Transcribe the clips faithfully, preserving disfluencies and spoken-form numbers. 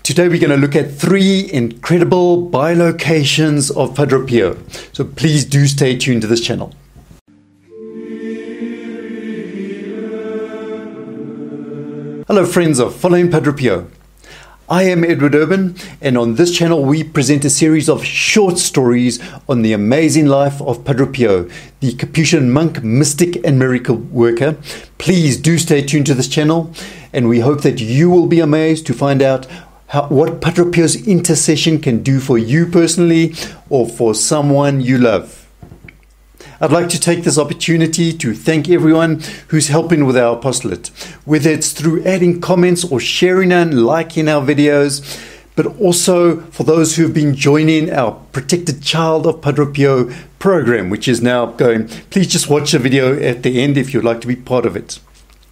Today we're going to look at three incredible bilocations of Padre Pio. So please do stay tuned to this channel. Hello friends of Following Padre Pio. I am Edward Urban, and on this channel we present a series of short stories on the amazing life of Padre Pio, the Capuchin monk, mystic and miracle worker. Please do stay tuned to this channel, and we hope that you will be amazed to find out how, what Padre Pio's intercession can do for you personally or for someone you love. I'd like to take this opportunity to thank everyone who's helping with our apostolate, whether it's through adding comments or sharing and liking our videos, but also for those who've been joining our Protected Child of Padre Pio program, which is now going. Please just watch the video at the end if you'd like to be part of it.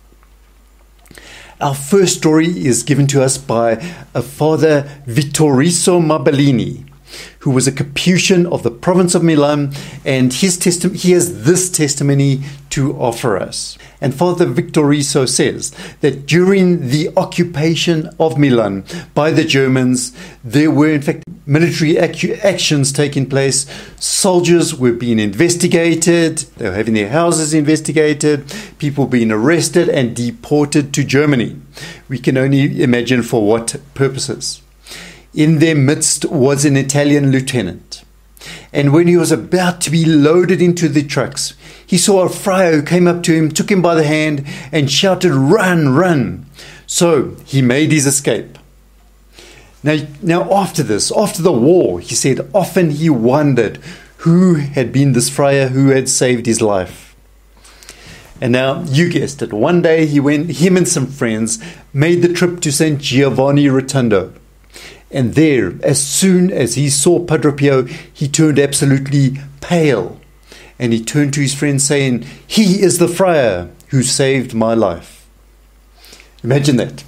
Our first story is given to us by a Father Vittoriso Mabellini, who was a Capuchin of the province of Milan, and his testi- he has this testimony to offer us. And Father Vittoriso says that during the occupation of Milan by the Germans, there were in fact military ac- actions taking place. Soldiers were being investigated, they were having their houses investigated, people being arrested and deported to Germany. We can only imagine for what purposes. In their midst was an Italian lieutenant, and when he was about to be loaded into the trucks, he saw a friar who came up to him, took him by the hand, and shouted, "Run, run!" So he made his escape. Now, now after this, after the war, he said, often he wondered who had been this friar who had saved his life. And now, you guessed it, one day he went, him and some friends made the trip to Saint Giovanni Rotondo. And there, as soon as he saw Padre Pio, he turned absolutely pale. And he turned to his friend saying, "He is the friar who saved my life." Imagine that.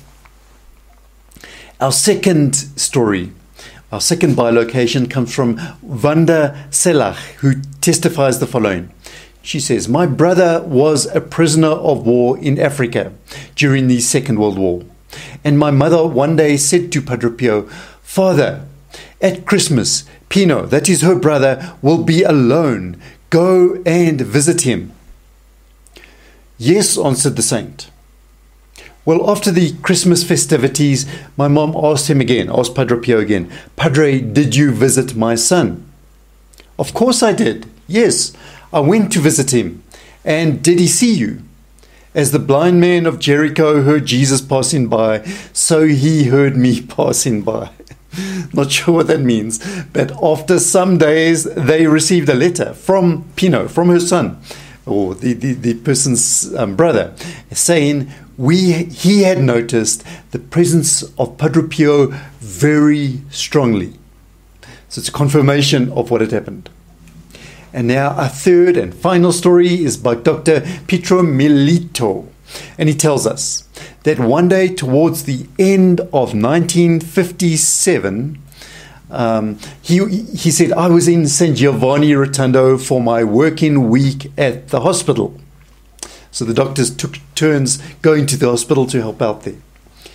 Our second story, our second bilocation comes from Wanda Selach, who testifies the following. She says, "My brother was a prisoner of war in Africa during the Second World War. And my mother one day said to Padre Pio, 'Father, at Christmas, Pino, that is her brother, will be alone. Go and visit him.' 'Yes,' answered the saint. Well, after the Christmas festivities, my mom asked him again, asked Padre Pio again, 'Padre, did you visit my son?' 'Of course I did. Yes, I went to visit him. And did he see you? As the blind man of Jericho heard Jesus passing by, so he heard me passing by.'" Not sure what that means, but after some days they received a letter from Pino, from her son, or the, the, the person's um, brother, saying we he had noticed the presence of Padre Pio very strongly. So it's a confirmation of what had happened. And now our third and final story is by Doctor Pietro Milito. And he tells us that one day towards the end of nineteen fifty-seven, um, he, he said, "I was in Saint Giovanni Rotondo for my working week at the hospital." So the doctors took turns going to the hospital to help out there.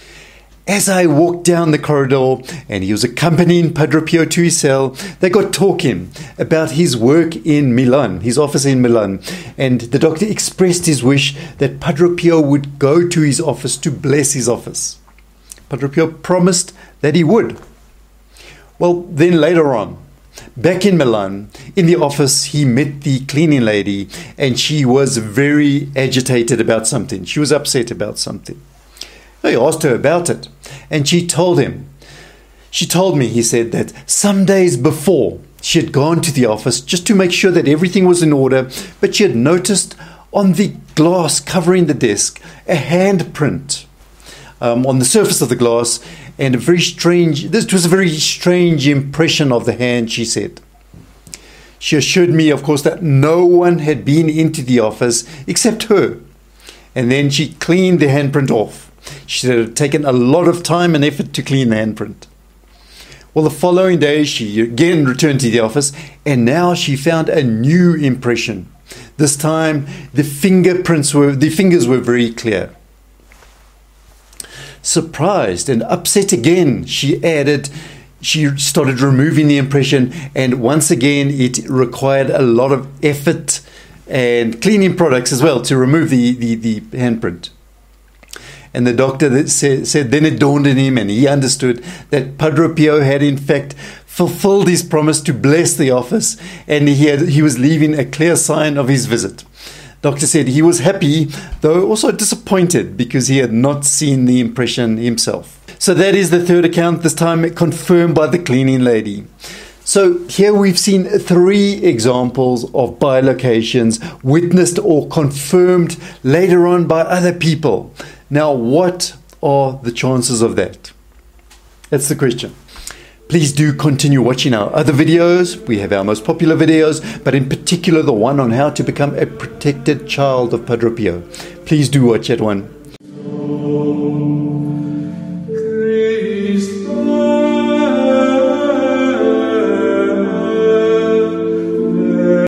"As I walked down the corridor and he was accompanying Padre Pio to his cell, they got talking about his work in Milan, his office in Milan, and the doctor expressed his wish that Padre Pio would go to his office to bless his office. Padre Pio promised that he would. Well, then later on, back in Milan, in the office, he met the cleaning lady, and she was very agitated about something. She was upset about something. He asked her about it, and she told him. She told me, he said, that some days before she had gone to the office just to make sure that everything was in order, but she had noticed on the glass covering the desk a handprint um, on the surface of the glass, and a very strange, this was a very strange impression of the hand, she said. She assured me, of course, that no one had been into the office except her, and then she cleaned the handprint off. She said it had taken a lot of time and effort to clean the handprint. Well, the following day, she again returned to the office, and now she found a new impression. This time, the fingerprints were, the fingers were very clear. Surprised and upset again, she added, she started removing the impression, and once again it required a lot of effort and cleaning products as well to remove the, the, the handprint. And the doctor that said, said, then it dawned on him and he understood that Padre Pio had in fact fulfilled his promise to bless the office, and he, had, he was leaving a clear sign of his visit. Doctor said he was happy, though also disappointed, because he had not seen the impression himself. So that is the third account, this time confirmed by the cleaning lady. So here we've seen three examples of bilocations witnessed or confirmed later on by other people. Now, what are the chances of that? That's the question. Please do continue watching our other videos. We have our most popular videos, but in particular the one on how to become a protected child of Padre Pio. Please do watch that one.